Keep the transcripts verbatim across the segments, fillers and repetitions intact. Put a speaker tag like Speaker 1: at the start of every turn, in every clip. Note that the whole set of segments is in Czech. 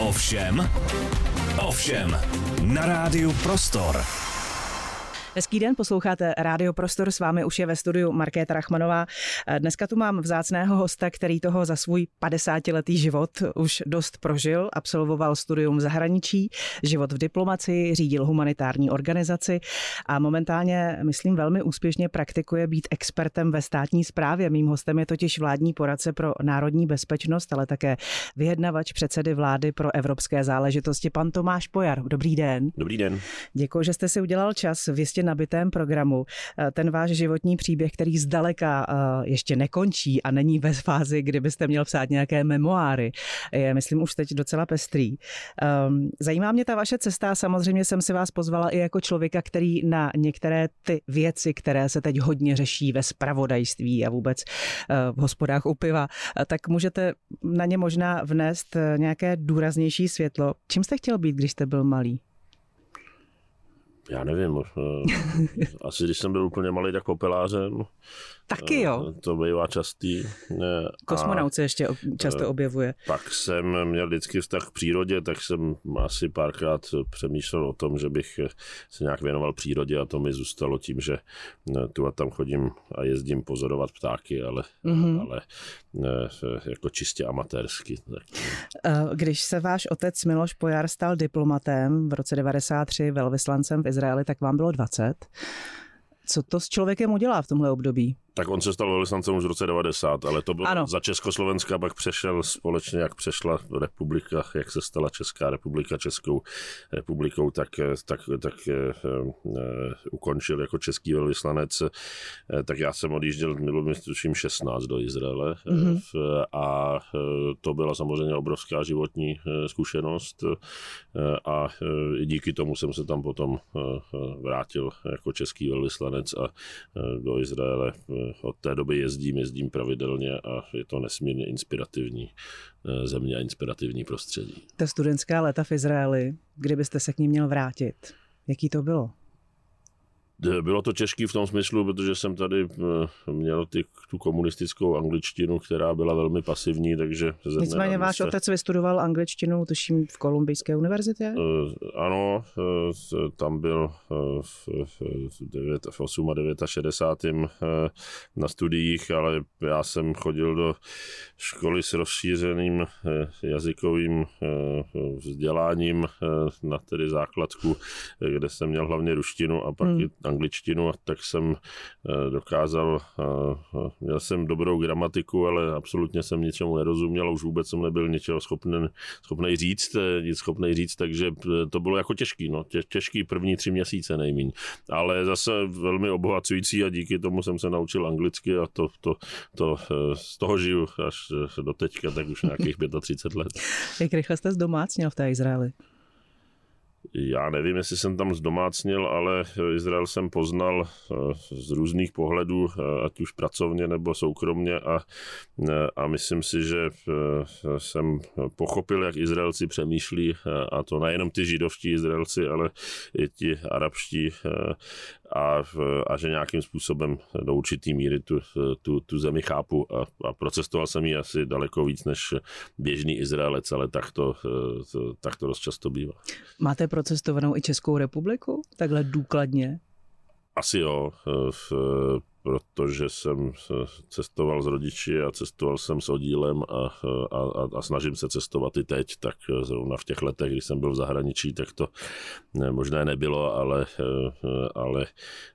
Speaker 1: Ovšem, ovšem, na rádiu Prostor.
Speaker 2: Hezký den, posloucháte Rádio Prostor, s vámi už je ve studiu Markéta Rachmanová. Dneska tu mám vzácného hosta, který toho za svůj padesátiletý život už dost prožil, absolvoval studium v zahraničí, život v diplomacii, řídil humanitární organizaci a momentálně, myslím, velmi úspěšně praktikuje být expertem ve státní správě. Mým hostem je totiž vládní poradce pro národní bezpečnost, ale také vyjednavač předsedy vlády pro evropské záležitosti, pan Tomáš Pojar. Dobrý den.
Speaker 3: Dobrý den.
Speaker 2: Děkuji, že jste si udělal čas v jistě nabitém programu. Ten váš životní příběh, který zdaleka ještě nekončí a není ve fázi, kdybyste měl psát nějaké memoáry, je, myslím, už teď docela pestrý. Zajímá mě ta vaše cesta, samozřejmě jsem si vás pozvala i jako člověka, který na některé ty věci, které se teď hodně řeší ve zpravodajství a vůbec v hospodách u piva, tak můžete na ně možná vnést nějaké důraznější světlo. Čím jste chtěl být, když jste byl malý?
Speaker 3: Já nevím, asi když jsem byl úplně malý, tak opelářem.
Speaker 2: Taky jo.
Speaker 3: To bývá častý.
Speaker 2: Kosmonaut se ještě často objevuje.
Speaker 3: Pak jsem měl vždycky vztah k přírodě, tak jsem asi párkrát přemýšlel o tom, že bych se nějak věnoval přírodě a to mi zůstalo tím, že tu a tam chodím a jezdím pozorovat ptáky, ale, mm-hmm. ale jako čistě amatérsky.
Speaker 2: Když se váš otec Miloš Pojar stal diplomatem v roce devadesát tři velvyslancem v Izraeli, tak vám bylo dvacet. Co to s člověkem udělá v tomhle období?
Speaker 3: Tak on se stal velvyslancem už v roce devadesát, ale to bylo ano. Za Československa, pak přešel společně, jak přešla republika, jak se stala Česká republika Českou republikou, tak, tak, tak uh, ukončil jako český velvyslanec. Tak já jsem odjížděl, bylo mi tuším šestnáct do Izraele mm-hmm. a to byla samozřejmě obrovská životní zkušenost a díky tomu jsem se tam potom vrátil jako český velvyslanec a do Izraele. Od té doby jezdím, jezdím pravidelně a je to nesmírně inspirativní země a inspirativní prostředí.
Speaker 2: Ta studentská léta v Izraeli, kdybyste se k ní měl vrátit, jaký to bylo?
Speaker 3: Bylo to těžké v tom smyslu, protože jsem tady měl ty, tu komunistickou angličtinu, která byla velmi pasivní, takže...
Speaker 2: Nicméně váš se... otec vystudoval angličtinu, tuším, v Kolumbijské univerzitě?
Speaker 3: Ano, tam byl v, v šedesátém osmém na studiích, ale já jsem chodil do školy s rozšířeným jazykovým vzděláním na tedy základku, kde jsem měl hlavně ruštinu a pak hmm. angličtinu, tak jsem dokázal, měl jsem dobrou gramatiku, ale absolutně jsem ničemu nerozuměl a už vůbec jsem nebyl ničeho schopný, schopný říct, nic schopný říct, takže to bylo jako těžký, no, tě, těžký první tři měsíce nejmíň, ale zase velmi obohacující a díky tomu jsem se naučil anglicky a to, to, to z toho žiju až do teďka, tak už nějakých třicet pět let.
Speaker 2: Jak rychle jste zdomácněl v té Izraeli?
Speaker 3: Já nevím, jestli jsem tam zdomácnil, ale Izrael jsem poznal z různých pohledů, ať už pracovně nebo soukromně a, a myslím si, že jsem pochopil, jak Izraelci přemýšlí a to nejenom ty židovští Izraelci, ale i ti arabští a, a že nějakým způsobem do určitý míry tu, tu, tu zemi chápu a, a procestoval jsem ji asi daleko víc než běžný Izraelec, ale tak to, tak to dost často bývá.
Speaker 2: Máte procestovanou i Českou republiku? Takhle důkladně?
Speaker 3: Asi jo, v, protože jsem cestoval s rodiči a cestoval jsem s oddílem a, a, a snažím se cestovat i teď, tak zrovna v těch letech, kdy jsem byl v zahraničí, tak to ne, možná nebylo, ale, ale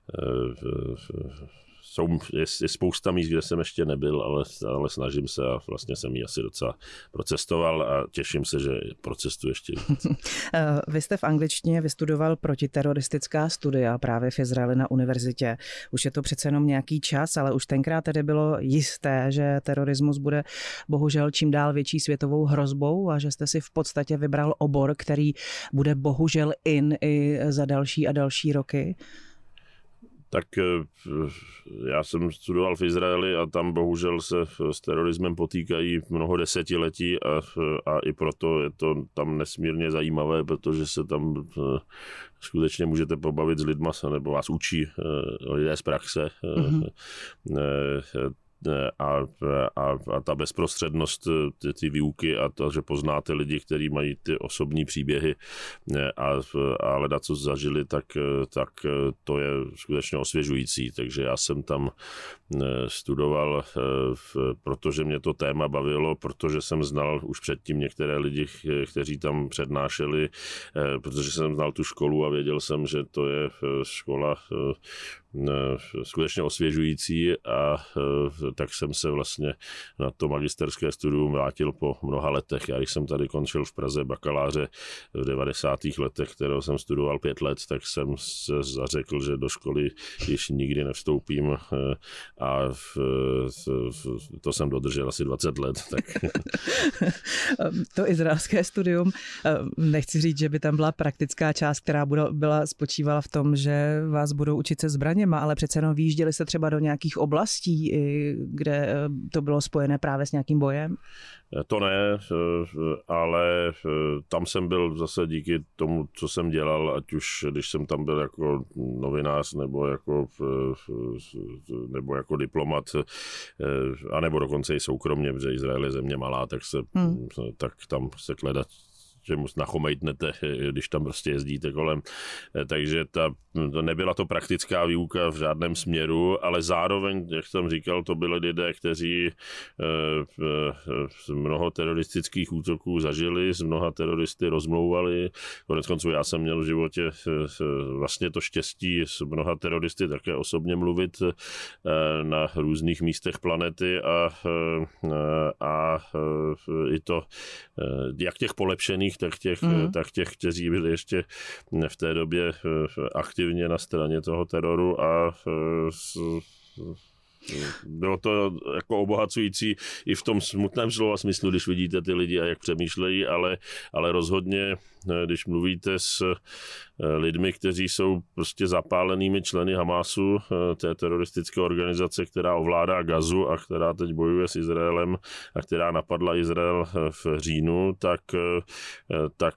Speaker 3: jsou, je, je spousta míst, kde jsem ještě nebyl, ale, ale snažím se a vlastně jsem ji asi docela procestoval a těším se, že procestuji ještě víc.
Speaker 2: Vy jste v angličtině vystudoval protiteroristická studia právě v Izraeli na univerzitě. Už je to přece jenom nějaký čas, ale už tenkrát tedy bylo jisté, že terorismus bude bohužel čím dál větší světovou hrozbou a že jste si v podstatě vybral obor, který bude bohužel in i za další a další roky.
Speaker 3: Tak já jsem studoval v Izraeli a tam bohužel se s terorismem potýkají mnoho desetiletí a, a i proto je to tam nesmírně zajímavé, protože se tam skutečně můžete pobavit s lidma, nebo vás učí lidé z praxe. Mm-hmm. a, a, a ta bezprostřednost ty, ty výuky a to, že poznáte lidi, kteří mají ty osobní příběhy a, a leda, co zažili, tak, tak to je skutečně osvěžující. Takže já jsem tam studoval, protože mě to téma bavilo, protože jsem znal už předtím některé lidi, kteří tam přednášeli, protože jsem znal tu školu a věděl jsem, že to je škola skutečně osvěžující a tak jsem se vlastně na to magisterské studium vrátil po mnoha letech. Já když jsem tady končil v Praze bakaláře v devadesátých letech, kterého jsem studoval pět let, tak jsem se zařekl, že do školy již nikdy nevstoupím a to jsem dodržel asi dvacet let. Tak.
Speaker 2: To izraelské studium, nechci říct, že by tam byla praktická část, která byla spočívala v tom, že vás budou učit se zbraněma, ale přece jenom vyjížděli se třeba do nějakých oblastí, kde to bylo spojené právě s nějakým bojem?
Speaker 3: To ne, ale tam jsem byl zase díky tomu, co jsem dělal, ať už když jsem tam byl jako novinář nebo jako, nebo jako diplomat, anebo dokonce i soukromně, protože Izrael je země malá, tak, se, hmm. tak tam se kledat, že mu nachomejtnete, když tam prostě jezdíte kolem. Takže ta, to nebyla to praktická výuka v žádném směru, ale zároveň, jak jsem říkal, to byly lidé, kteří mnoho teroristických útoků zažili, s mnoha teroristy rozmlouvali. Konec konců já jsem měl v životě vlastně to štěstí s mnoha teroristy také osobně mluvit na různých místech planety a, a i to, jak těch polepšených, tak těch, mm. tak těch, kteří byli ještě v té době aktivně na straně toho teroru a bylo to jako obohacující i v tom smutném slova smyslu, když vidíte ty lidi a jak přemýšlejí, ale, ale rozhodně, když mluvíte s lidmi, kteří jsou prostě zapálenými členy Hamásu, té teroristické organizace, která ovládá Gazu a která teď bojuje s Izraelem a která napadla Izrael v říjnu, tak, tak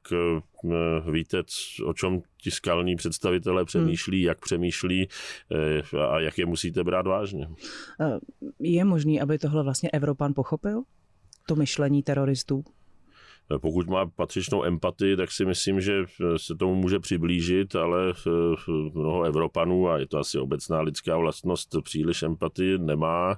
Speaker 3: víte, o čem ti skalní představitelé přemýšlí, jak přemýšlí a jak je musíte brát vážně.
Speaker 2: Je možný, aby tohle vlastně Evropan pochopil? To myšlení teroristů?
Speaker 3: Pokud má patřičnou empatii, tak si myslím, že se tomu může přiblížit, ale mnoho Evropanů, a je to asi obecná lidská vlastnost, příliš empatii nemá,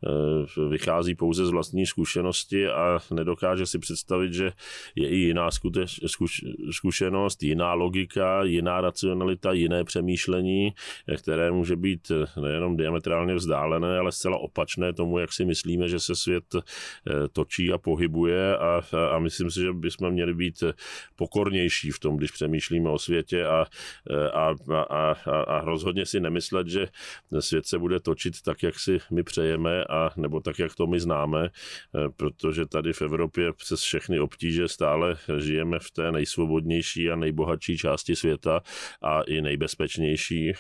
Speaker 3: vychází pouze z vlastní zkušenosti a nedokáže si představit, že je i jiná skuteč, zkuš, zkušenost, jiná logika, jiná racionalita, jiné přemýšlení, které může být nejenom diametrálně vzdálené, ale zcela opačné tomu, jak si myslíme, že se svět točí a pohybuje a, a myslím si, že bychom měli být pokornější v tom, když přemýšlíme o světě a, a, a, a, a rozhodně si nemyslet, že svět se bude točit tak, jak si my přejeme, a nebo tak, jak to my známe, protože tady v Evropě přes všechny obtíže stále žijeme v té nejsvobodnější a nejbohatší části světa a i nejbezpečnější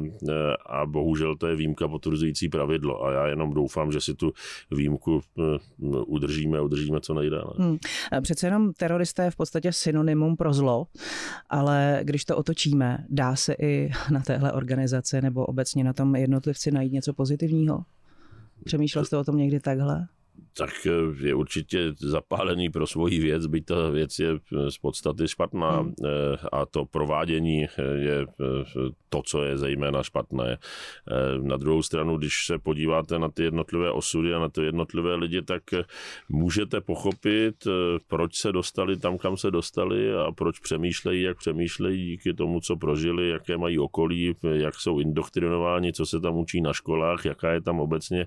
Speaker 3: a bohužel to je výjimka potvrzující pravidlo a já jenom doufám, že si tu výjimku udržíme a udržíme co nejdále.
Speaker 2: Hmm. Přece jenom teroristé je v podstatě synonymum pro zlo, ale když to otočíme, dá se i na téhle organizaci nebo obecně na tom jednotlivci najít něco pozitivního? Přemýšlel jste o tom někdy takhle?
Speaker 3: Tak je určitě zapálený pro svoji věc, byť ta věc je z podstaty špatná hmm. a to provádění je to, co je zejména špatné. Na druhou stranu, když se podíváte na ty jednotlivé osudy a na ty jednotlivé lidi, tak můžete pochopit, proč se dostali tam, kam se dostali a proč přemýšlejí, jak přemýšlejí díky tomu, co prožili, jaké mají okolí, jak jsou indoktrinováni, co se tam učí na školách, jaká je tam obecně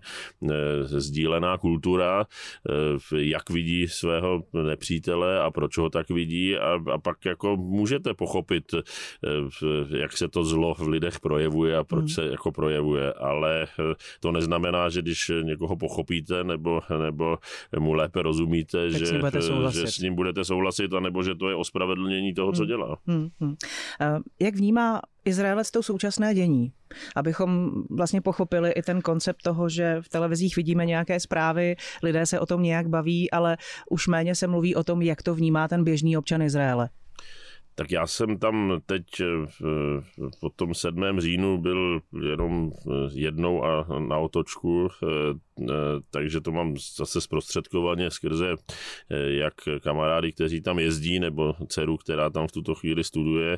Speaker 3: sdílená kultura, jak vidí svého nepřítele a proč ho tak vidí a, a pak jako můžete pochopit, jak se to zlo v lidech projevuje a proč hmm. se jako projevuje, ale to neznamená, že když někoho pochopíte nebo, nebo mu lépe rozumíte, že, že s ním budete souhlasit, anebo že to je ospravedlnění toho, hmm. co dělá.
Speaker 2: Hmm. Hmm. Jak vnímá Izraelec to současné dění? Abychom vlastně pochopili i ten koncept toho, že v televizích vidíme nějaké zprávy, lidé se o tom nějak baví, ale už méně se mluví o tom, jak to vnímá ten běžný občan Izraele.
Speaker 3: Tak já jsem tam teď po tom sedmém říjnu byl jenom jednou a na otočku, takže to mám zase zprostředkovaně skrze jak kamarády, kteří tam jezdí, nebo dceru, která tam v tuto chvíli studuje,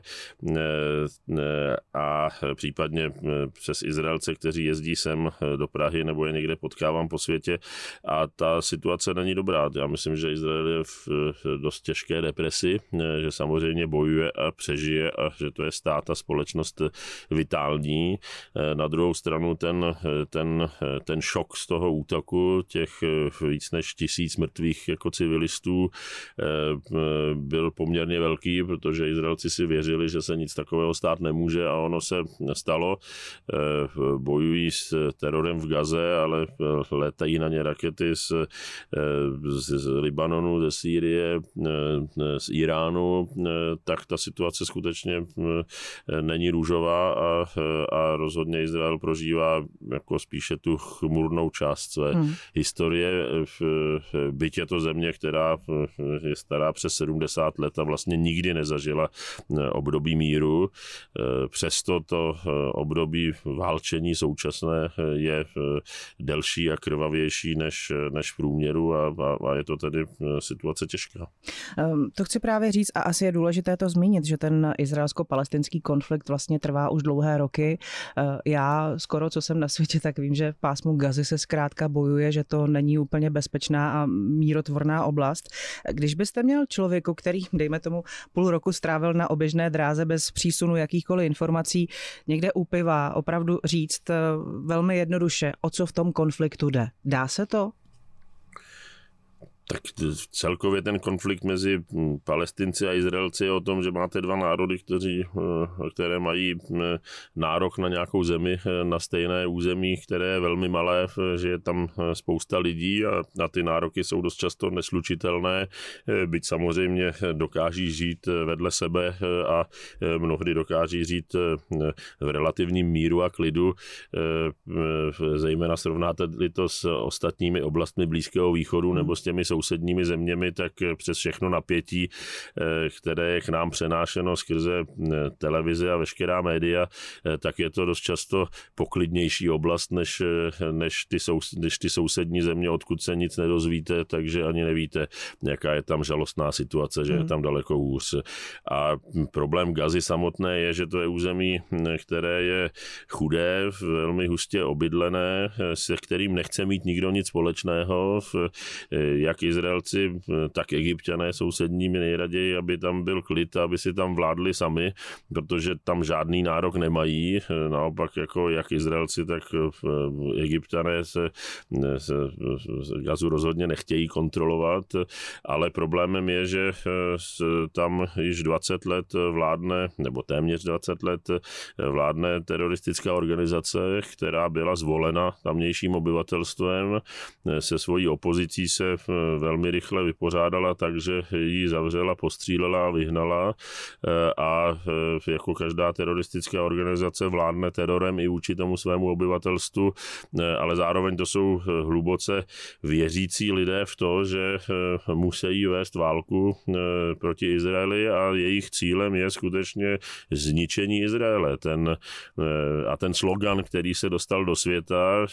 Speaker 3: a případně přes Izraelce, kteří jezdí sem do Prahy nebo je někde potkávám po světě, a ta situace není dobrá. Já myslím, že Izrael je v dost těžké depresi, že samozřejmě bojuje a přežije a že to je stát a společnost vitální. Na druhou stranu ten, ten, ten šok z toho útoku, těch víc než tisíc mrtvých jako civilistů, byl poměrně velký, protože Izraelci si věřili, že se nic takového stát nemůže, a ono se nestalo. Bojují s terorem v Gaze, ale letají na ně rakety z, z, z Libanonu, ze Sýrie, z Iránu, tak ta situace skutečně není růžová a, a rozhodně Izrael prožívá jako spíše tu chmurnou část své hmm. historie. Byť je to země, která je stará přes sedmdesát let a vlastně nikdy nezažila období míru. Přesto to období válčení současné je delší a krvavější než, než v průměru, a, a je to tedy situace těžká.
Speaker 2: To chci právě říct, a asi je důležité to zmínit, že ten izraelsko-palestinský konflikt vlastně trvá už dlouhé roky. Já skoro, co jsem na světě, tak vím, že v pásmu Gazy se zkrátka bojuje, že to není úplně bezpečná a mírotvorná oblast. Když byste měl člověku, který, dejme tomu, půl roku strávil na oběžné dráze bez přísunu jakýchkoliv informací, někde u piva, opravdu říct velmi jednoduše, o co v tom konfliktu jde. Dá se to?
Speaker 3: Tak celkově ten konflikt mezi Palestinci a Izraelci je o tom, že máte dva národy, kteří, které mají nárok na nějakou zemi, na stejné území, které je velmi malé, že je tam spousta lidí a, a ty nároky jsou dost často neslučitelné, byť samozřejmě dokáží žít vedle sebe a mnohdy dokáží žít v relativním míru a klidu. Zejména srovnáte-li to s ostatními oblastmi Blízkého východu nebo s těmi sousedními zeměmi, tak přes všechno napětí, které je k nám přenášeno skrze televize a veškerá média, tak je to dost často poklidnější oblast než, než, ty, sou, než ty sousední země, odkud se nic nedozvíte, takže ani nevíte, jaká je tam žalostná situace, že je tam daleko hůř. A problém Gazy samotné je, že to je území, které je chudé, velmi hustě obydlené, se kterým nechce mít nikdo nic společného, jak Izraelci, tak Egypťané sousedními nejraději, aby tam byl klid, aby si tam vládli sami, protože tam žádný nárok nemají. Naopak jako jak Izraelci, tak Egypťané se, se Gazu rozhodně nechtějí kontrolovat, ale problémem je, že tam již dvacet let vládne, nebo téměř dvacet let vládne teroristická organizace, která byla zvolena tamnějším obyvatelstvem, se svojí opozicí se velmi rychle vypořádala, takže ji zavřela, postřílela a vyhnala, a jako každá teroristická organizace vládne terorem i vůči tomu svému obyvatelstvu, ale zároveň to jsou hluboce věřící lidé v to, že musí vést válku proti Izraeli a jejich cílem je skutečně zničení Izraele. Ten, a ten slogan, který se dostal do světa,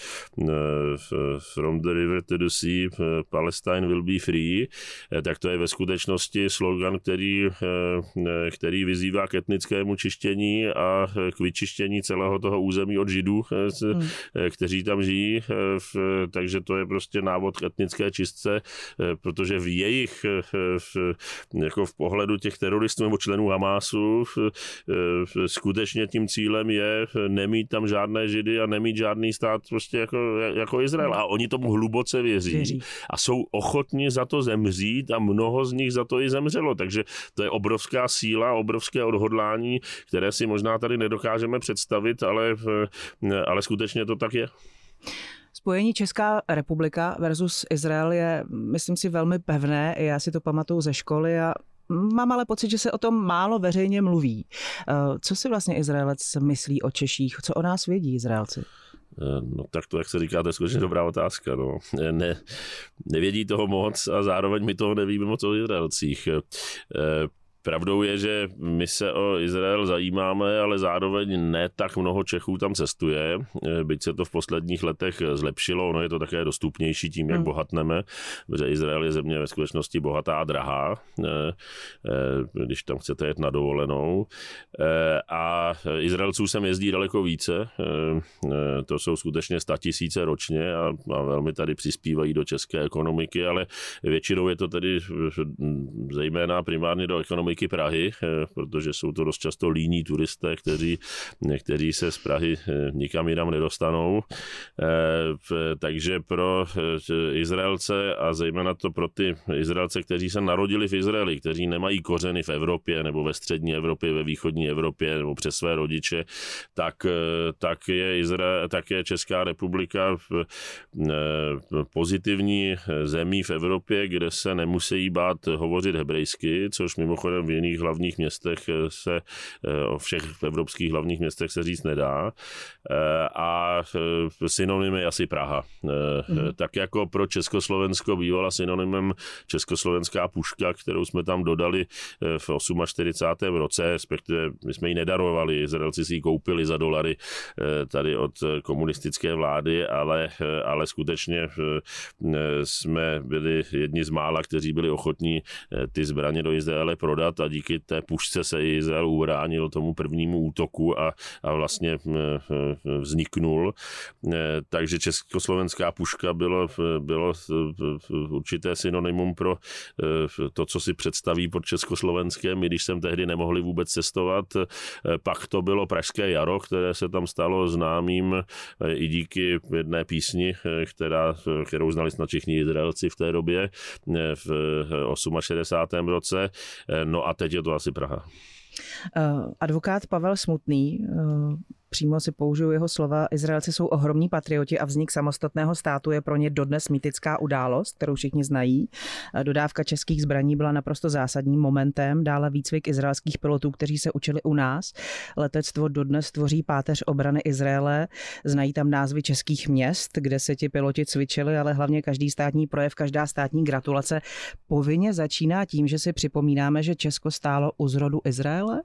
Speaker 3: From the river to the sea, Palestine will be free, tak to je ve skutečnosti slogan, který, který vyzývá k etnickému čištění a k vyčištění celého toho území od Židů, hmm. kteří tam žijí. Takže to je prostě návod k etnické čistce, protože v jejich, jako v pohledu těch teroristů nebo členů Hamásu, skutečně tím cílem je nemít tam žádné Židy a nemít žádný stát prostě jako, jako Izrael. A oni tomu hluboce věří. věří. A jsou ochotni za to zemřít a mnoho z nich za to i zemřelo. Takže to je obrovská síla, obrovské odhodlání, které si možná tady nedokážeme představit, ale, ale skutečně to tak je.
Speaker 2: Spojení Česká republika versus Izrael je, myslím si, velmi pevné. Já si to pamatuju ze školy a mám ale pocit, že se o tom málo veřejně mluví. Co si vlastně Izraelec myslí o Češích? Co o nás vědí Izraelci?
Speaker 3: No tak to, jak se říká, to je skutečně dobrá otázka. No. Ne, nevědí toho moc a zároveň my toho nevíme moc o Izraelcích. pravdou je, že my se o Izrael zajímáme, ale zároveň ne tak mnoho Čechů tam cestuje, byť se to v posledních letech zlepšilo, ono je to také dostupnější tím, jak hmm. bohatneme, protože Izrael je země ve skutečnosti bohatá a drahá, když tam chcete jet na dovolenou. A Izraelců sem jezdí daleko více, to jsou skutečně statisíce ročně a, a velmi tady přispívají do české ekonomiky, ale většinou je to tedy zejména primárně do ekonomiky Prahy, protože jsou to dost často líní turisté, kteří, kteří se z Prahy nikam jinam nedostanou. Takže pro Izraelce a zejména to pro ty Izraelce, kteří se narodili v Izraeli, kteří nemají kořeny v Evropě nebo ve střední Evropě, ve východní Evropě nebo přes své rodiče, tak, tak, je, Izrael, tak je Česká republika v pozitivní zemí v Evropě, kde se nemusí bát hovořit hebrejsky, což mimochodem v jiných hlavních městech se, o všech evropských hlavních městech se říct nedá. A synonymem je asi Praha. Mm. Tak jako pro Československo bývala synonymem československá puška, kterou jsme tam dodali v čtyřicátém osmém roce, respektive my jsme ji nedarovali, Izraelci si ji koupili za dolary tady od komunistické vlády, ale, ale skutečně jsme byli jedni z mála, kteří byli ochotní ty zbraně do Izraele prodat a díky té pušce se Izrael ubránil tomu prvnímu útoku a, a vlastně vzniknul. Takže československá puška bylo, bylo určité synonymum pro to, co si představí pod Československem, i když jsem tehdy nemohli vůbec cestovat. Pak to bylo Pražské jaro, které se tam stalo známým i díky jedné písni, která, kterou znali snad všichni Izraelci v té době, v šedesátém osmém roce. No a teď je to asi Praha.
Speaker 2: Advokát Pavel Smutný, přímo si použiju jeho slova, Izraelci jsou ohromní patrioti a vznik samostatného státu je pro ně dodnes mýtická událost, kterou všichni znají. Dodávka českých zbraní byla naprosto zásadním momentem, dále výcvik izraelských pilotů, kteří se učili u nás. Letectvo dodnes tvoří páteř obrany Izraele, znají tam názvy českých měst, kde se ti piloti cvičili, ale hlavně každý státní projev, každá státní gratulace povinně začíná tím, že si připomínáme, že Česko stálo u zrodu Izraele?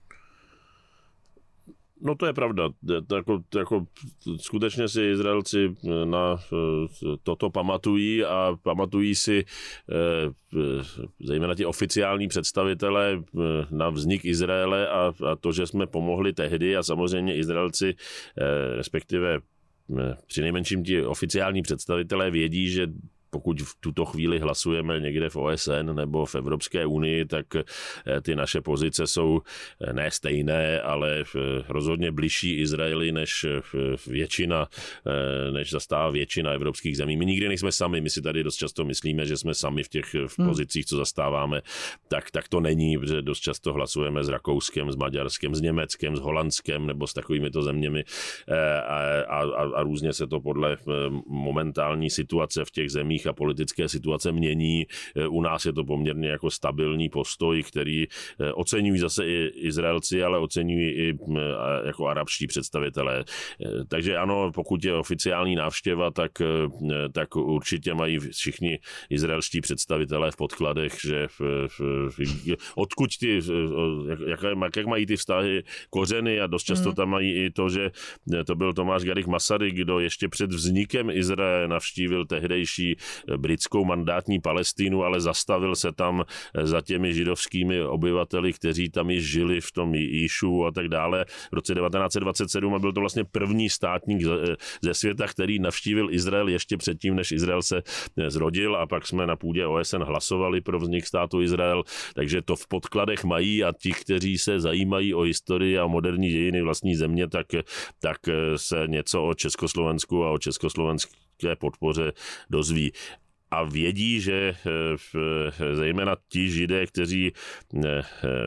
Speaker 3: No to je pravda. Jako, jako, skutečně si Izraelci na toto pamatují a pamatují si zejména ti oficiální představitelé na vznik Izraele a, a to, že jsme pomohli tehdy a samozřejmě Izraelci, respektive přinejmenším ti oficiální představitelé vědí, že pokud v tuto chvíli hlasujeme někde v O S N nebo v Evropské unii, tak ty naše pozice jsou ne stejné, ale rozhodně bližší Izraeli než většina, než zastává většina evropských zemí. My nikdy nejsme sami, my si tady dost často myslíme, že jsme sami v těch v pozicích, co zastáváme, tak, tak to není, protože dost často hlasujeme s Rakouskem, s Maďarskem, s Německem, s Holandskem nebo s takovýmito zeměmi a, a, a různě se to podle momentální situace v těch zemích a politické situace mění. U nás je to poměrně jako stabilní postoj, který oceňují zase i Izraelci, ale oceňují i jako arabští představitelé. Takže ano, pokud je oficiální návštěva, tak, tak určitě mají všichni izraelští představitelé v podkladech, že v, v, odkud ty, jak, jak mají ty vztahy kořeny a dost často tam mají i to, že to byl Tomáš Garrigue Masaryk, kdo ještě před vznikem Izraele navštívil tehdejší britskou mandátní Palestínu, ale zastavil se tam za těmi židovskými obyvateli, kteří tam již žili v tom Jíšu a tak dále v roce devatenáct set dvacet sedm a byl to vlastně první státník ze světa, který navštívil Izrael ještě předtím, než Izrael se zrodil a pak jsme na půdě O S N hlasovali pro vznik státu Izrael, takže to v podkladech mají a ti, kteří se zajímají o historii a moderní dějiny vlastní země, tak, tak se něco o Československu a o československé podpoře dozví. A vědí, že zejména ti Židé, kteří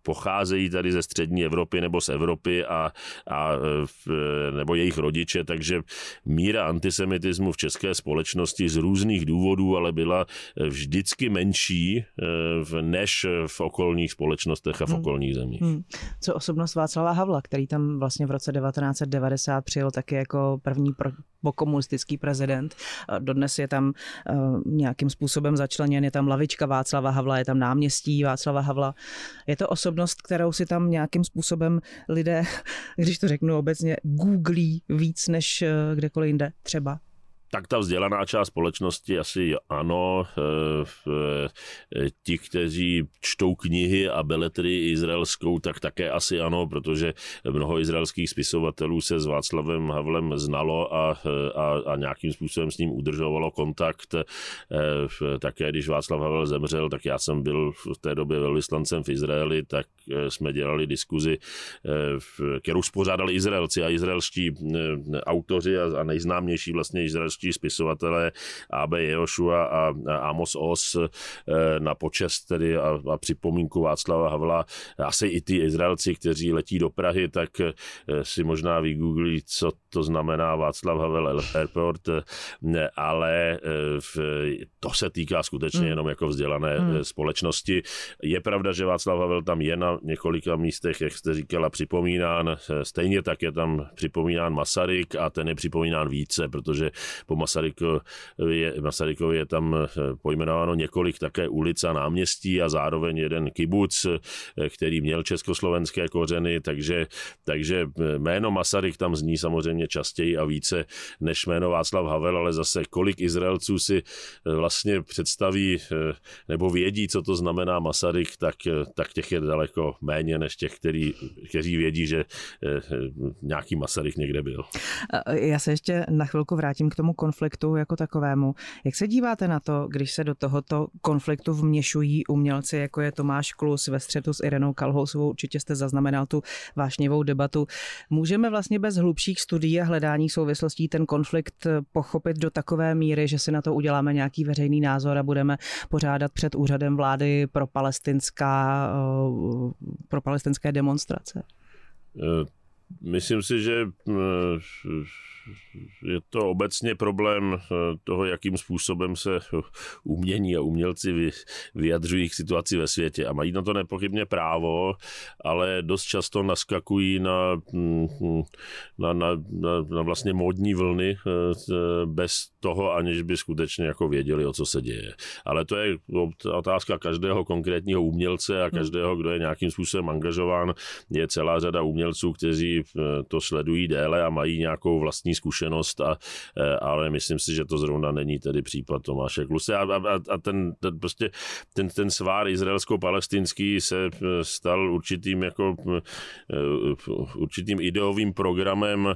Speaker 3: pocházejí tady ze střední Evropy nebo z Evropy a, a nebo jejich rodiče, takže míra antisemitismu v české společnosti z různých důvodů ale byla vždycky menší než v okolních společnostech a v okolních zemích. Hmm.
Speaker 2: Co osobnost Václava Havla, který tam vlastně v roce devatenáct set devadesát přijel taky jako první pro, komunistický prezident. Dodnes je tam uh, nějakým způsobem začleněn, je tam lavička Václava Havla, je tam náměstí Václava Havla. Je to osobnost, kterou si tam nějakým způsobem lidé, když to řeknu obecně, googlí víc než uh, kdekoliv jinde třeba?
Speaker 3: Tak ta vzdělaná část společnosti asi ano. Ti, kteří čtou knihy a beletrii izraelskou, tak také asi ano, protože mnoho izraelských spisovatelů se s Václavem Havlem znalo a, a, a nějakým způsobem s ním udržovalo kontakt. Také když Václav Havel zemřel, tak já jsem byl v té době velvyslancem v Izraeli, tak jsme dělali diskuzi, kterou spořádali Izraelci a izraelští autoři a nejznámější vlastně izraelští spisovatelé A B Jehošua a Amos Oz na počest tedy a, a připomínku Václava Havla. Asi i ty Izraelci, kteří letí do Prahy, tak si možná vygooglí, co to znamená Václav Havel Airport, ale to se týká skutečně jenom jako vzdělané hmm. společnosti. Je pravda, že Václav Havel tam je na několika místech, jak jste říkala, připomínán. Stejně tak je tam připomínán Masaryk a ten je připomínán více, protože po Masarykově, Masarykově je tam pojmenováno několik také ulic a náměstí a zároveň jeden kibuc, který měl československé kořeny, takže, takže jméno Masaryk tam zní samozřejmě častěji a více než jméno Václav Havel, ale zase kolik Izraelců si vlastně představí nebo vědí, co to znamená Masaryk, tak, tak těch je daleko méně než těch, který, kteří vědí, že nějaký Masaryk někde byl.
Speaker 2: Já se ještě na chvilku vrátím k tomu konfliktu jako takovému. Jak se díváte na to, když se do tohoto konfliktu vměšují umělci, jako je Tomáš Klus ve střetu s Irenou Kalhousovou? Určitě jste zaznamenal tu vášnivou debatu. Můžeme vlastně bez hlubších studií a hledání souvislostí ten konflikt pochopit do takové míry, že si na to uděláme nějaký veřejný názor a budeme pořádat před úřadem vlády pro palestinská, pro palestinské demonstrace?
Speaker 3: Myslím si, že je to obecně problém toho, jakým způsobem se umění a umělci vyjadřují k situaci ve světě. A mají na to nepochybně právo, ale dost často naskakují na, na, na, na, na vlastně módní vlny bez toho, aniž by skutečně jako věděli, o co se děje. Ale to je otázka každého konkrétního umělce a každého, kdo je nějakým způsobem angažován. Je celá řada umělců, kteří to sledují déle a mají nějakou vlastní zkušenost, a, ale myslím si, že to zrovna není tedy případ Tomáše Kluse. A, a, a ten, ten, prostě, ten, ten svár izraelsko-palestinský se stal určitým, jako, určitým ideovým programem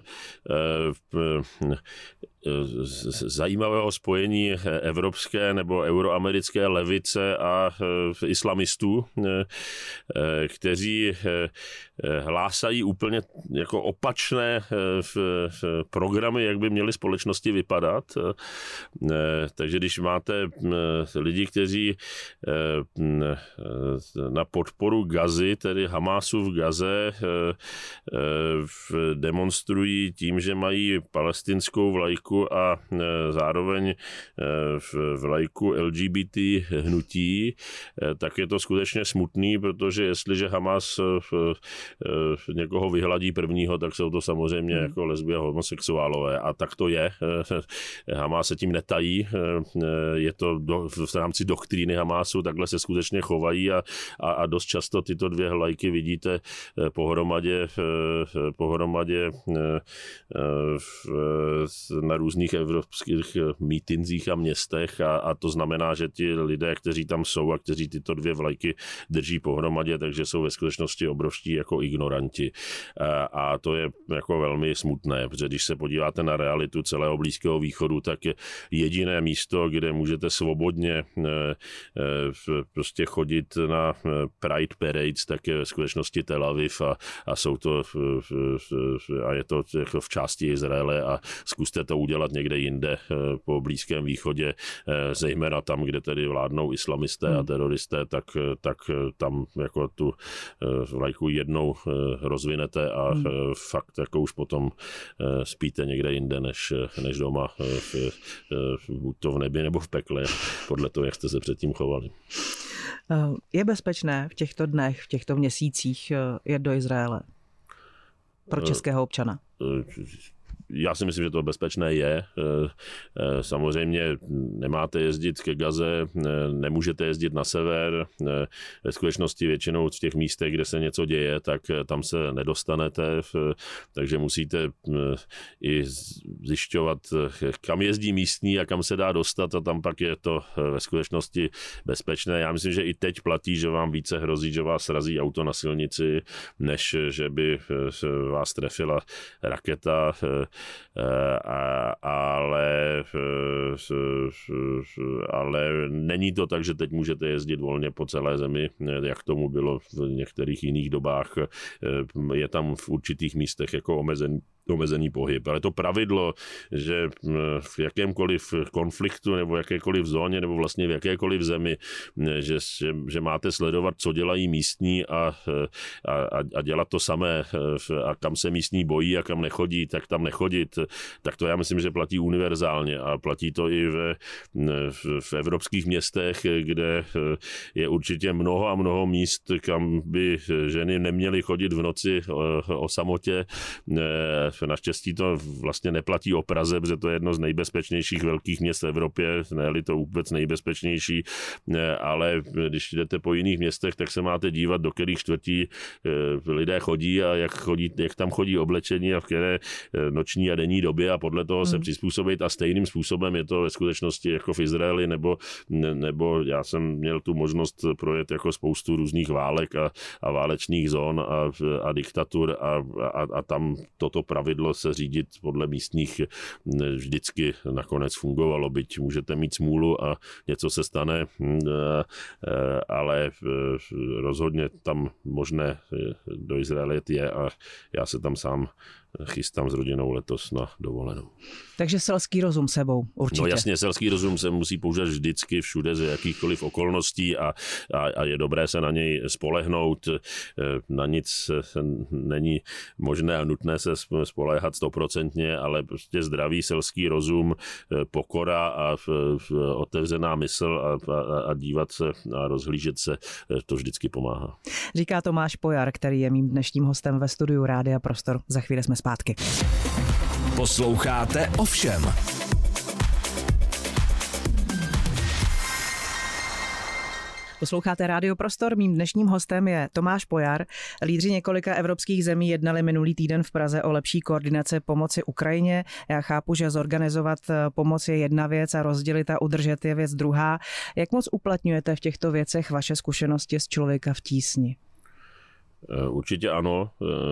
Speaker 3: zajímavého spojení evropské nebo euroamerické levice a islamistů, kteří hlásají úplně jako opačné programy, jak by měly společnosti vypadat. Takže když máte lidi, kteří na podporu Gazy, tedy Hamásu v Gaze, demonstrují tím, že mají palestinskou vlajku a zároveň vlajku L G B T hnutí, tak je to skutečně smutný, protože jestliže Hamas někoho vyhladí prvního, tak jsou to samozřejmě jako lesby a homosexuálové. A tak to je. Hamas se tím netají. Je to do, v rámci doktríny Hamasu, takhle se skutečně chovají a, a, a dost často tyto dvě vlajky vidíte pohromadě, pohromadě na různých evropských mítinzích a městech a, a to znamená, že ti lidé, kteří tam jsou a kteří tyto dvě vlajky drží pohromadě, takže jsou ve skutečnosti obrovští jako ignoranti. A, a to je jako velmi smutné, protože když se podíváte na realitu celého Blízkého východu, tak je jediné místo, kde můžete svobodně prostě chodit na Pride Parades, tak je ve skutečnosti Tel Aviv a, a jsou to a je to jako v části Izraele a zkuste to udělat někde jinde po Blízkém východě, zejména tam, kde tedy vládnou islamisté a teroristé, tak, tak tam jako tu vlajku jednou rozvinete a hmm. fakt jako už potom spíte někde jinde než, než doma, v, buď to v nebi nebo v pekle, podle toho, jak jste se předtím chovali.
Speaker 2: Je bezpečné v těchto dnech, v těchto měsících jet do Izraele pro českého občana?
Speaker 3: Já si myslím, že to bezpečné je. Samozřejmě nemáte jezdit ke Gaze, nemůžete jezdit na sever. Ve skutečnosti většinou v těch místech, kde se něco děje, tak tam se nedostanete, takže musíte i zjišťovat, kam jezdí místní a kam se dá dostat a tam pak je to ve skutečnosti bezpečné. Já myslím, že i teď platí, že vám více hrozí, že vás srazí auto na silnici, než že by vás trefila raketa. Ale, ale není to tak, že teď můžete jezdit volně po celé zemi, jak tomu bylo v některých jiných dobách. Je tam v určitých místech jako omezený omezený pohyb. Ale to pravidlo, že v jakémkoliv konfliktu nebo jakékoliv zóně nebo vlastně v jakékoliv zemi, že, že, že máte sledovat, co dělají místní a, a, a dělat to samé a kam se místní bojí a kam nechodí, tak tam nechodit, tak to já myslím, že platí univerzálně a platí to i ve, v, v evropských městech, kde je určitě mnoho a mnoho míst, kam by ženy neměly chodit v noci o, o samotě. Naštěstí to vlastně neplatí o Praze, protože to je jedno z nejbezpečnějších velkých měst v Evropě, ne-li to vůbec nejbezpečnější, ale když jdete po jiných městech, tak se máte dívat, do kterých čtvrtí lidé chodí a jak, chodí, jak tam chodí oblečení a v které noční a denní době a podle toho se přizpůsobit a stejným způsobem je to ve skutečnosti jako v Izraeli, nebo, nebo já jsem měl tu možnost projet jako spoustu různých válek a, a válečných zón a, a diktatur a, a, a tam toto pravidlo se řídit podle místních vždycky nakonec fungovalo, byť můžete mít smůlu a něco se stane, ale rozhodně tam možné do Izraele je a já se tam sám chystám s rodinou letos na dovolenou.
Speaker 2: Takže selský rozum sebou, určitě.
Speaker 3: No jasně, selský rozum se musí používat vždycky, všude, ze jakýchkoliv okolností a, a, a je dobré se na něj spolehnout. Na nic není možné a nutné se spoléhat stoprocentně, ale prostě zdravý selský rozum, pokora a otevřená mysl a, a, a dívat se a rozhlížet se, to vždycky pomáhá.
Speaker 2: Říká Tomáš Pojar, který je mým dnešním hostem ve studiu Rádia Prostor. Za chvíli jsme zpátky.
Speaker 1: Posloucháte Ovšem.
Speaker 2: Posloucháte Rádio Prostor, mým dnešním hostem je Tomáš Pojar. Lídři několika evropských zemí jednali minulý týden v Praze o lepší koordinaci pomoci Ukrajině. Já chápu, že zorganizovat pomoc je jedna věc a rozdělit a udržet je věc druhá. Jak moc uplatňujete v těchto věcech vaše zkušenosti z člověka v tísni?
Speaker 3: Určitě ano.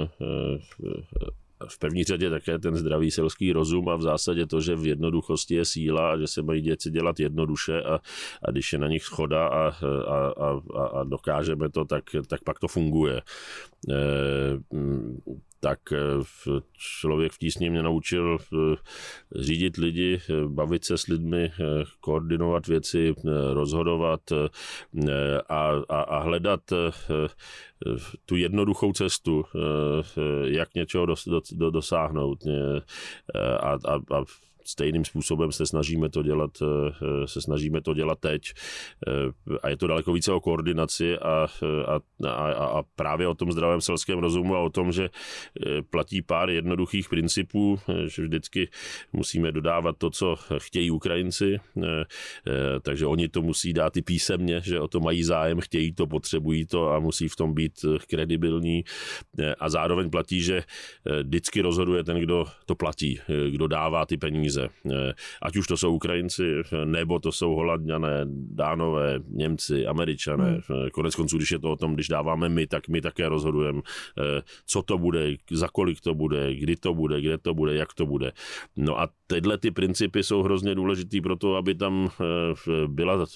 Speaker 3: V první řadě také ten zdravý selský rozum a v zásadě to, že v jednoduchosti je síla a že se mají věci dělat jednoduše a, a když je na nich shoda a, a, a, a dokážeme to, tak, tak pak to funguje. E, tak člověk v tísni mě naučil řídit lidi, bavit se s lidmi, koordinovat věci, rozhodovat a, a, a hledat tu jednoduchou cestu, jak něčeho dos, do, dosáhnout. A, a, a stejným způsobem se snažíme to dělat, se snažíme to dělat teď. A je to daleko více o koordinaci a, a, a, a právě o tom zdravém selském rozumu a o tom, že platí pár jednoduchých principů, že vždycky musíme dodávat to, co chtějí Ukrajinci, takže oni to musí dát i písemně, že o to mají zájem, chtějí to, potřebují to a musí v tom být kredibilní. A zároveň platí, že vždycky rozhoduje ten, kdo to platí, kdo dává ty peníze. Ať už to jsou Ukrajinci, nebo to jsou Holanďané, Dánové, Němci, Američané. Hmm. Konec konců, když je to o tom, když dáváme my, tak my také rozhodujeme, co to bude, za kolik to bude, kdy to bude, kde to bude, jak to bude. No a tyhle ty principy jsou hrozně důležitý pro to, aby tam byla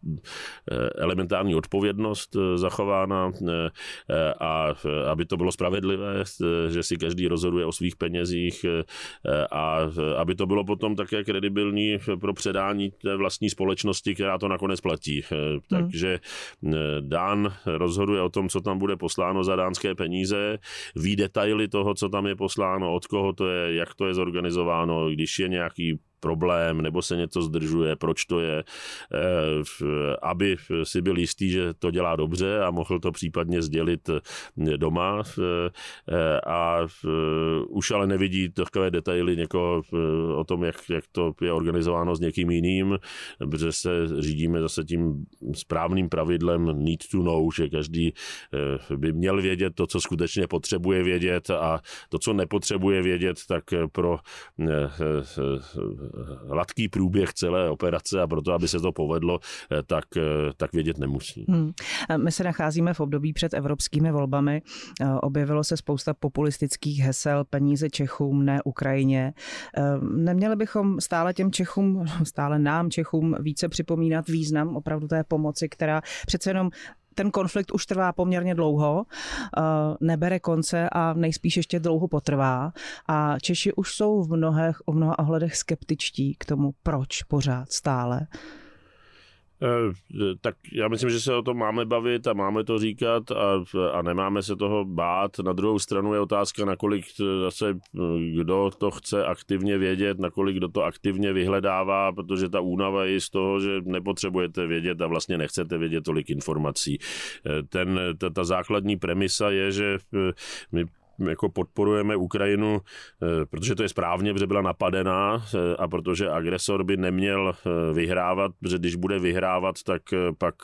Speaker 3: elementární odpovědnost zachována a aby to bylo spravedlivé, že si každý rozhoduje o svých penězích a aby to bylo potom také kredibilní pro předání té vlastní společnosti, která to nakonec platí. Takže Dán rozhoduje o tom, co tam bude posláno za dánské peníze, ví detaily toho, co tam je posláno, od koho to je, jak to je zorganizováno, když je nějaký problém, nebo se něco zdržuje, proč to je, aby si byl jistý, že to dělá dobře a mohl to případně sdělit doma a už ale nevidí takové detaily někoho o tom, jak, jak to je organizováno s někým jiným, protože se řídíme zase tím správným pravidlem need to know, že každý by měl vědět to, co skutečně potřebuje vědět a to, co nepotřebuje vědět, tak pro hladký průběh celé operace a proto, aby se to povedlo, tak, tak vědět nemusí. Hmm.
Speaker 2: My se nacházíme v období před evropskými volbami. Objevilo se spousta populistických hesel, peníze Čechům, ne Ukrajině. Neměli bychom stále těm Čechům, stále nám Čechům více připomínat význam opravdu té pomoci, která přece jenom ten konflikt už trvá poměrně dlouho, nebere konce a nejspíš ještě dlouho potrvá. A Češi už jsou v, mnohých, v mnoha ohledech skeptičtí k tomu, proč pořád stále.
Speaker 3: Tak já myslím, že se o tom máme bavit a máme to říkat a, a nemáme se toho bát. Na druhou stranu je otázka, nakolik zase kdo to chce aktivně vědět, nakolik kdo to aktivně vyhledává, protože ta únava je z toho, že nepotřebujete vědět a vlastně nechcete vědět tolik informací. Ten, ta, ta základní premisa je, že my jako podporujeme Ukrajinu, protože to je správně, protože byla napadená a protože agresor by neměl vyhrávat, protože když bude vyhrávat, tak pak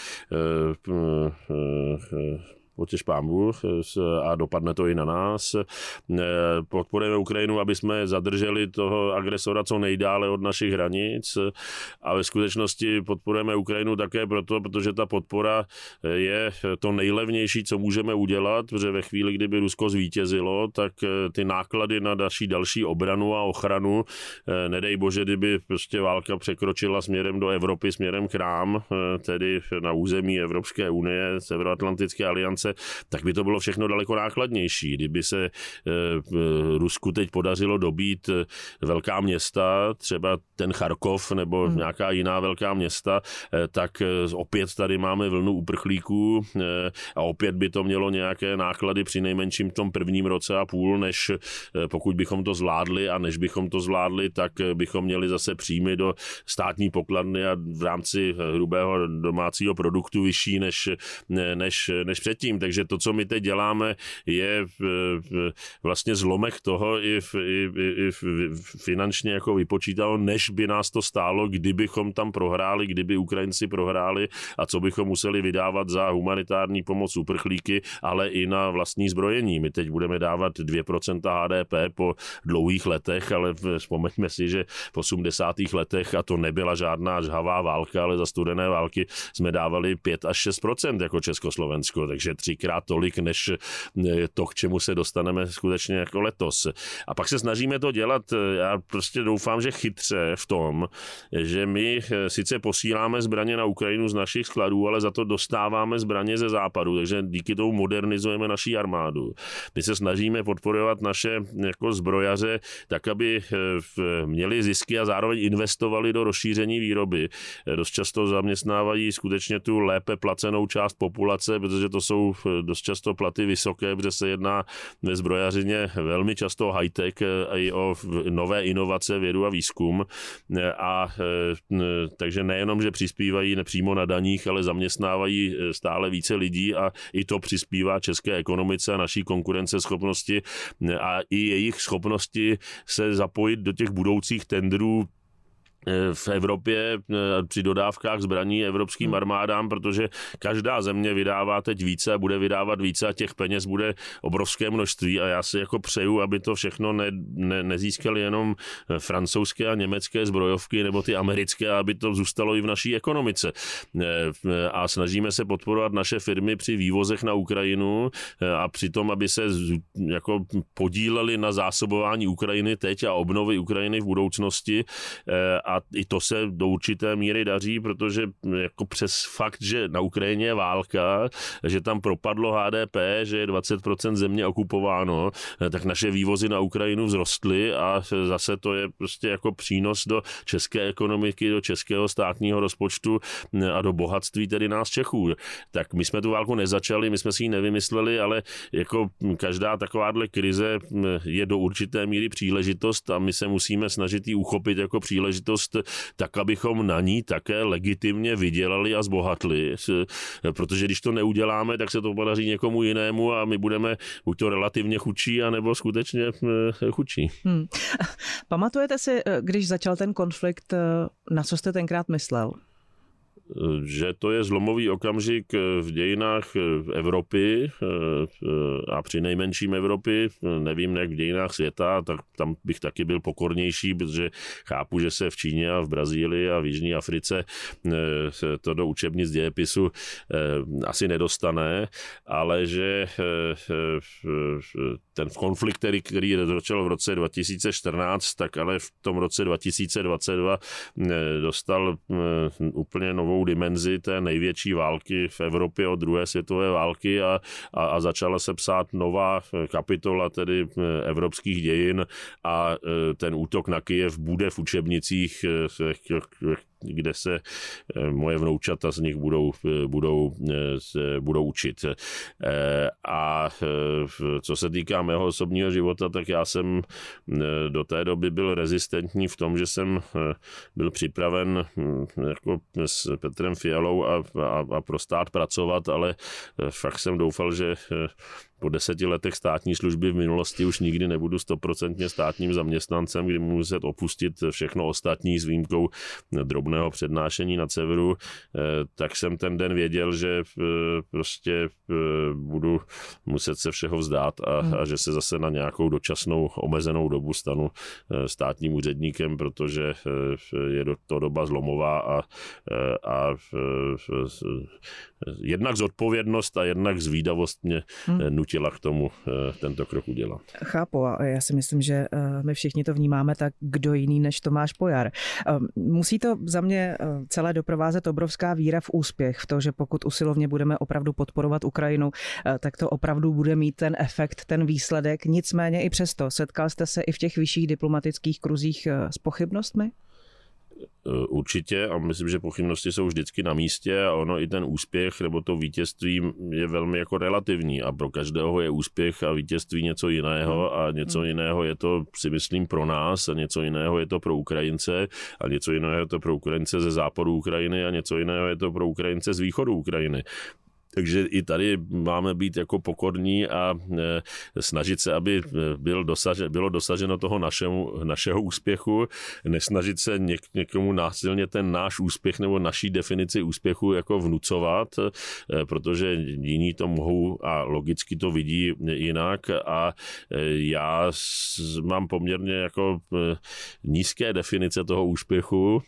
Speaker 3: potěš pánbů a dopadne to i na nás. Podporujeme Ukrajinu, aby jsme zadrželi toho agresora co nejdále od našich hranic a ve skutečnosti podporujeme Ukrajinu také proto, protože ta podpora je to nejlevnější, co můžeme udělat, protože ve chvíli, kdyby Rusko zvítězilo, tak ty náklady na naší další obranu a ochranu, nedej bože, kdyby prostě válka překročila směrem do Evropy, směrem k nám, tedy na území Evropské unie, Severoatlantické aliance, tak by to bylo všechno daleko nákladnější. Kdyby se Rusku teď podařilo dobít velká města, třeba ten Charkov nebo hmm. nějaká jiná velká města, tak opět tady máme vlnu uprchlíků a opět by to mělo nějaké náklady při nejmenším v tom prvním roce a půl, než pokud bychom to zvládli a než bychom to zvládli, tak bychom měli zase příjmy do státní pokladny a v rámci hrubého domácího produktu vyšší než, než, než předtím. Takže to, co my teď děláme, je vlastně zlomek toho i, v, i, i finančně jako vypočítalo, než by nás to stálo, kdybychom tam prohráli, kdyby Ukrajinci prohráli a co bychom museli vydávat za humanitární pomoc uprchlíky, ale i na vlastní zbrojení. My teď budeme dávat dvě procenta H D P po dlouhých letech, ale vzpomeňme si, že v osmdesátých letech, a to nebyla žádná žhavá válka, ale za studené války jsme dávali pět až šest procent jako Československo, takže třikrát tolik, než to, k čemu se dostaneme skutečně jako letos. A pak se snažíme to dělat, já prostě doufám, že chytře v tom, že my sice posíláme zbraně na Ukrajinu z našich skladů, ale za to dostáváme zbraně ze západu, takže díky tomu modernizujeme naší armádu. My se snažíme podporovat naše jako zbrojaře tak, aby měli zisky a zároveň investovali do rozšíření výroby. Dost často zaměstnávají skutečně tu lépe placenou část populace, protože to jsou dost často platy vysoké, protože se jedná ve zbrojařině velmi často o high-tech i o nové inovace, vědu a výzkum. A takže nejenom, že přispívají nepřímo na daních, ale zaměstnávají stále více lidí a i to přispívá české ekonomice a naší konkurenceschopnosti a i jejich schopnosti se zapojit do těch budoucích tendrů v Evropě při dodávkách zbraní evropským armádám, protože každá země vydává teď více a bude vydávat více a těch peněz bude obrovské množství a já si jako přeju, aby to všechno ne, ne, nezískali jenom francouzské a německé zbrojovky nebo ty americké, aby to zůstalo i v naší ekonomice. A snažíme se podporovat naše firmy při vývozech na Ukrajinu a přitom, aby se jako podíleli na zásobování Ukrajiny teď a obnovy Ukrajiny v budoucnosti a a i to se do určité míry daří, protože jako přes fakt, že na Ukrajině je válka, že tam propadlo H D P, že je dvacet procent země okupováno, tak naše vývozy na Ukrajinu vzrostly a zase to je prostě jako přínos do české ekonomiky, do českého státního rozpočtu a do bohatství tedy nás Čechů. Tak my jsme tu válku nezačali, my jsme si ji nevymysleli, ale jako každá takováhle krize je do určité míry příležitost a my se musíme snažit ji uchopit jako příležitost tak, abychom na ní také legitimně vydělali a zbohatli. Protože když to neuděláme, tak se to podaří někomu jinému a my budeme buď to relativně chudší, anebo skutečně chudší. Hmm.
Speaker 2: Pamatujete si, když začal ten konflikt, na co jste tenkrát myslel?
Speaker 3: Že to je zlomový okamžik v dějinách Evropy a při nejmenším Evropy, nevím jak v dějinách světa, tak tam bych taky byl pokornější, protože chápu, že se v Číně a v Brazílii a v Jižní Africe to do učebnic dějepisu asi nedostane, ale že ten konflikt, který, který začal v roce dva tisíce čtrnáct, tak ale v tom roce dva tisíce dvacet dva dostal úplně novou dimenzi té největší války v Evropě od druhé světové války a, a, a začala se psát nová kapitola tedy evropských dějin a ten útok na Kyjev bude v učebnicích, kde se moje vnoučata z nich budou, budou, budou učit. A co se týká mého osobního života, tak já jsem do té doby byl rezistentní v tom, že jsem byl připraven jako s Petrem Fialou a, a, a pro stát pracovat, ale fakt jsem doufal, že po deseti letech státní služby v minulosti už nikdy nebudu stoprocentně státním zaměstnancem, kdy budu muset opustit všechno ostatní s výjimkou drobného přednášení na Severu, tak jsem ten den věděl, že prostě budu muset se všeho vzdát a, a že se zase na nějakou dočasnou omezenou dobu stanu státním úředníkem, protože je to doba zlomová a, a jednak zodpovědnost a jednak zvídavost mě nutila k tomu tento krok udělat.
Speaker 2: Chápu a já si myslím, že my všichni to vnímáme tak, kdo jiný než Tomáš Pojar. Musí to za mě celé doprovázet obrovská víra v úspěch, v to, že pokud usilovně budeme opravdu podporovat Ukrajinu, tak to opravdu bude mít ten efekt, ten výsledek. Nicméně i přesto, setkal jste se i v těch vyšších diplomatických kruzích s pochybnostmi?
Speaker 3: Určitě a myslím, že pochybnosti jsou vždycky na místě a ono i ten úspěch nebo to vítězství je velmi jako relativní a pro každého je úspěch a vítězství něco jiného a něco jiného je to, si myslím, pro nás a něco jiného je to pro Ukrajince a něco jiného je to pro Ukrajince ze západu Ukrajiny a něco jiného je to pro Ukrajince z východu Ukrajiny. Takže i tady máme být jako pokorní a snažit se, aby byl dosažen, bylo dosaženo toho našemu, našeho úspěchu, nesnažit se něk, někomu násilně ten náš úspěch nebo naší definici úspěchu jako vnucovat, protože jiní to mohou a logicky to vidí jinak a já mám poměrně jako nízké definice toho úspěchu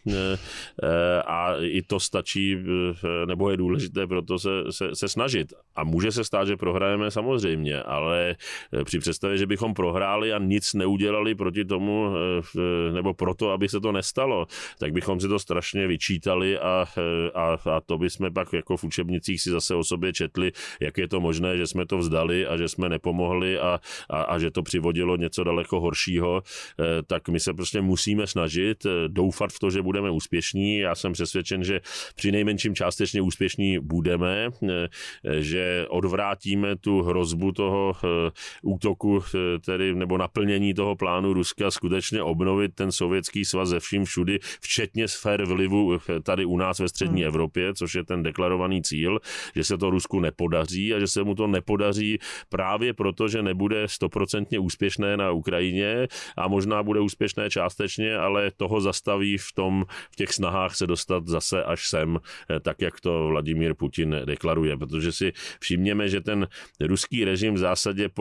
Speaker 3: a i to stačí, nebo je důležité, proto se, se se snažit. A může se stát, že prohrajeme samozřejmě, ale při představě, že bychom prohráli a nic neudělali proti tomu, nebo proto, aby se to nestalo, tak bychom si to strašně vyčítali a, a, a to bychom pak jako v učebnicích si zase o sobě četli, jak je to možné, že jsme to vzdali a že jsme nepomohli a, a, a že to přivodilo něco daleko horšího, tak my se prostě musíme snažit, doufat v to, že budeme úspěšní. Já jsem přesvědčen, že při nejmenším částečně úspěšní budeme, že odvrátíme tu hrozbu toho útoku, tedy nebo naplnění toho plánu Ruska, skutečně obnovit ten sovětský svaz ze vším všudy, včetně sfér vlivu tady u nás ve střední hmm. Evropě, což je ten deklarovaný cíl, že se to Rusku nepodaří a že se mu to nepodaří právě proto, že nebude stoprocentně úspěšné na Ukrajině a možná bude úspěšné částečně, ale toho zastaví v tom, v těch snahách se dostat zase až sem, tak jak to Vladimír Putin deklaruje, protože si všimněme, že ten ruský režim v zásadě po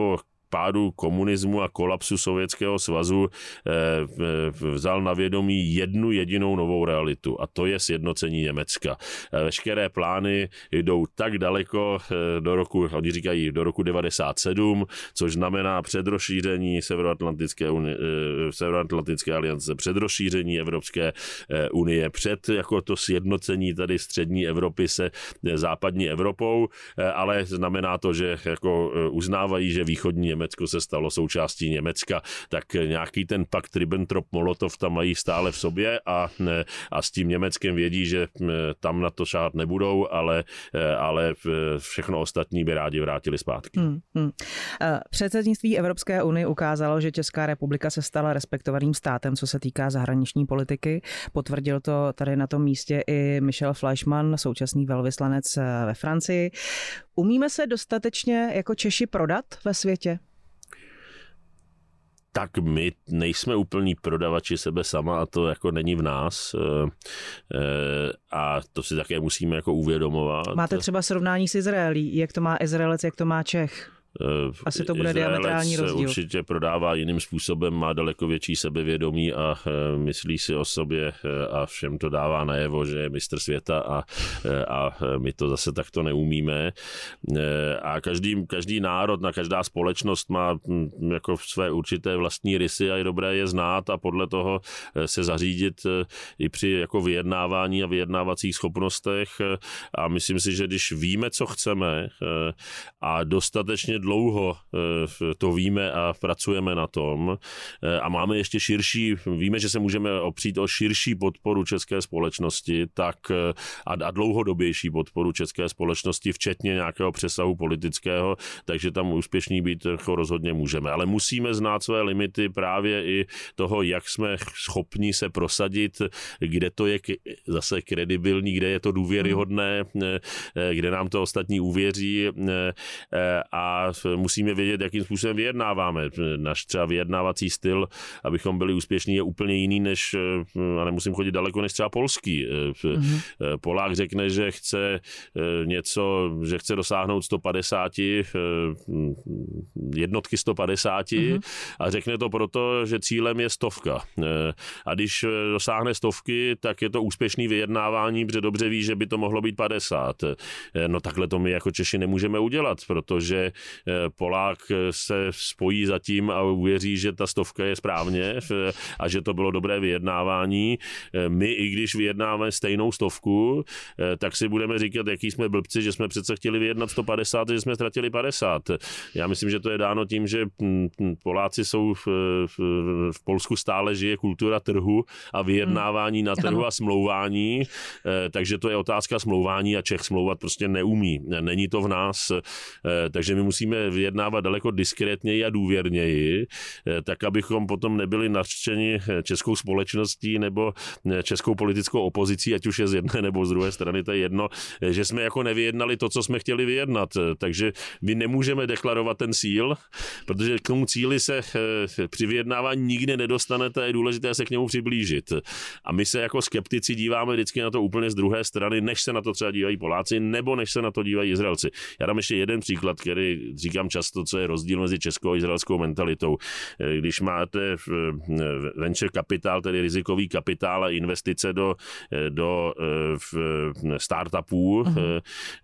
Speaker 3: pádu komunismu a kolapsu Sovětského svazu vzal na vědomí jednu jedinou novou realitu a to je sjednocení Německa. Veškeré plány jdou tak daleko do roku, oni říkají do roku devadesát sedm, což znamená předrozšíření Severoatlantické, unie, Severoatlantické aliance, předrozšíření Evropské unie, před jako to sjednocení tady střední Evropy se západní Evropou, ale znamená to, že jako uznávají, že východní Německo se stalo součástí Německa, tak nějaký ten pakt Ribbentrop-Molotov tam mají stále v sobě a, a s tím Německem vědí, že tam na to šát nebudou, ale, ale všechno ostatní by rádi vrátili zpátky. Hmm, hmm.
Speaker 2: Předsednictví Evropské unie ukázalo, že Česká republika se stala respektovaným státem, co se týká zahraniční politiky. Potvrdil to tady na tom místě i Michel Fleischmann, současný velvyslanec ve Francii. Umíme se dostatečně jako Češi prodat ve světě?
Speaker 3: Tak my nejsme úplní prodavači sebe sama a to jako není v nás a to si také musíme jako uvědomovat.
Speaker 2: Máte třeba srovnání s Izraelí, jak to má Izraelec, jak to má Čech? Asi to bude
Speaker 3: Izraelec
Speaker 2: diametrální rozdíl.
Speaker 3: Určitě prodává jiným způsobem, má daleko větší sebevědomí a myslí si o sobě a všem to dává najevo, že je mistr světa a, a my to zase takto neumíme. A každý, každý národ, na každá společnost má jako své určité vlastní rysy a je dobré je znát a podle toho se zařídit i při jako vyjednávání a vyjednávacích schopnostech. A myslím si, že když víme, co chceme a dostatečně dlouho to víme a pracujeme na tom a máme ještě širší, víme, že se můžeme opřít o širší podporu české společnosti tak a dlouhodobější podporu české společnosti, včetně nějakého přesahu politického, takže tam úspěšní být rozhodně můžeme. Ale musíme znát své limity právě i toho, jak jsme schopni se prosadit, kde to je zase kredibilní, kde je to důvěryhodné, kde nám to ostatní uvěří a musíme vědět, jakým způsobem vyjednáváme. Náš třeba vyjednávací styl, abychom byli úspěšní, je úplně jiný než, a nemusím chodit daleko, než třeba polský. Mm-hmm. Polák řekne, že chce něco, že chce dosáhnout sto padesát, jednotky sto padesát mm-hmm. a řekne to proto, že cílem je stovka. A když dosáhne stovky, tak je to úspěšný vyjednávání, protože dobře ví, že by to mohlo být padesát. No takhle to my jako Češi nemůžeme udělat, protože Polák se spojí za tím a uvěří, že ta stovka je správně a že to bylo dobré vyjednávání. My, i když vyjednáme stejnou stovku, tak si budeme říkat, jaký jsme blbci, že jsme přece chtěli vyjednat sto padesát, že jsme ztratili padesát. Já myslím, že to je dáno tím, že Poláci jsou v, v Polsku stále žije kultura trhu a vyjednávání na trhu a smlouvání, takže to je otázka smlouvání a Čech smlouvat prostě neumí. Není to v nás, takže my musíme vyjednávat daleko diskrétněji a důvěrněji, tak abychom potom nebyli nařčeni českou společností nebo českou politickou opozicí, ať už je z jedné nebo z druhé strany, to je jedno, že jsme jako nevyjednali to, co jsme chtěli vyjednat. Takže my nemůžeme deklarovat ten cíl, protože k tomu cíli se při vyjednávání nikdy nedostanete, je důležité se k němu přiblížit. A my se jako skeptici díváme vždycky na to úplně z druhé strany, než se na to třeba dívají Poláci, nebo než se na to dívají Izraelci. Já dám ještě jeden příklad, který říkám často, co je rozdíl mezi českou a izraelskou mentalitou. Když máte venture kapitál, tedy rizikový kapitál a investice do, do startupů uh-huh.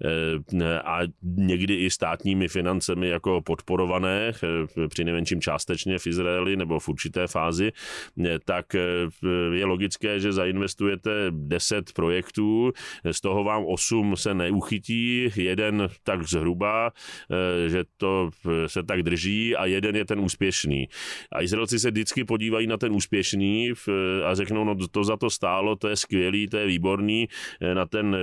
Speaker 3: a někdy i státními financemi jako podporované, při nejmenším částečně v Izraeli nebo v určité fázi, tak je logické, že zainvestujete deset projektů, z toho vám osm se neuchytí, jeden tak zhruba, že to se tak drží a jeden je ten úspěšný. A Izraelci se vždycky podívají na ten úspěšný a řeknou, no to za to stálo, to je skvělý, to je výborný, na ten,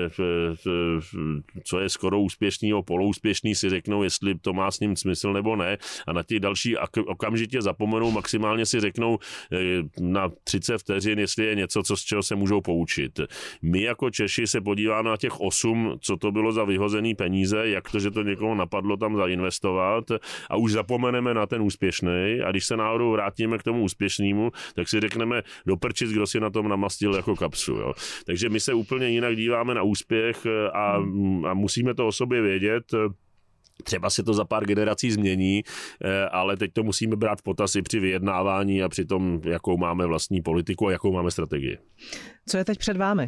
Speaker 3: co je skoro úspěšný o poloúspěšný, si řeknou, jestli to má s ním smysl nebo ne a na těch další okamžitě zapomenou, maximálně si řeknou na třicet vteřin, jestli je něco, co z čeho se můžou poučit. My jako Češi se podíváme na těch osm, co to bylo za vyhozený peníze, jak to, že to někoho napadlo tam zainvestovat a už zapomeneme na ten úspěšný a když se náhodou vrátíme k tomu úspěšnému, tak si řekneme doprčit, kdo si na tom namastil jako kapsu. Jo. Takže my se úplně jinak díváme na úspěch a, a musíme to o sobě vědět. Třeba se to za pár generací změní, ale teď to musíme brát v potaz i při vyjednávání a při tom, jakou máme vlastní politiku a jakou máme strategii.
Speaker 2: Co je teď před vámi?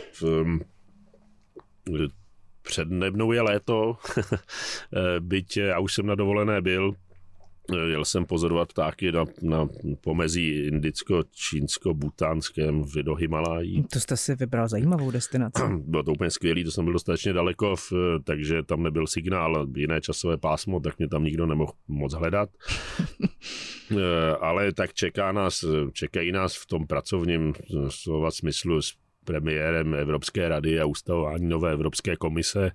Speaker 3: Přede mnou je léto, byť já už jsem na dovolené byl. Jel jsem pozorovat ptáky na, na pomezí indicko-čínsko-butánském do Himalají.
Speaker 2: To jste si vybral zajímavou destinaci.
Speaker 3: Bylo to úplně skvělý, to jsem byl dostatečně daleko, takže tam nebyl signál, jiné časové pásmo, tak mě tam nikdo nemohl moc hledat. Ale tak čeká nás, čekají nás v tom pracovním slova smyslu s premiérem Evropské rady a ustavování nové Evropské komise.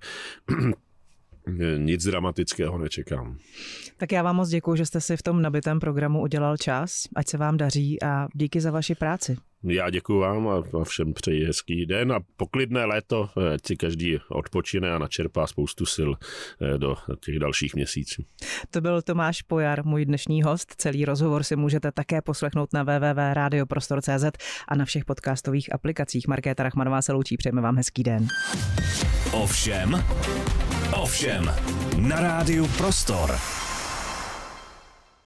Speaker 3: Nic dramatického nečekám.
Speaker 2: Tak já vám moc děkuju, že jste si v tom nabitém programu udělal čas. Ať se vám daří a díky za vaši práci.
Speaker 3: Já děkuju vám a všem přeji hezký den a poklidné léto, ať si každý odpočine a načerpá spoustu sil do těch dalších měsíců. To
Speaker 2: byl Tomáš Pojar, můj dnešní host. Celý rozhovor si můžete také poslechnout na w w w tečka radioprostor tečka c z a na všech podcastových aplikacích. Markéta Rachmanová se loučí, přejeme vám hezký den.
Speaker 1: Ovšem, ovšem, na rádiu Prostor.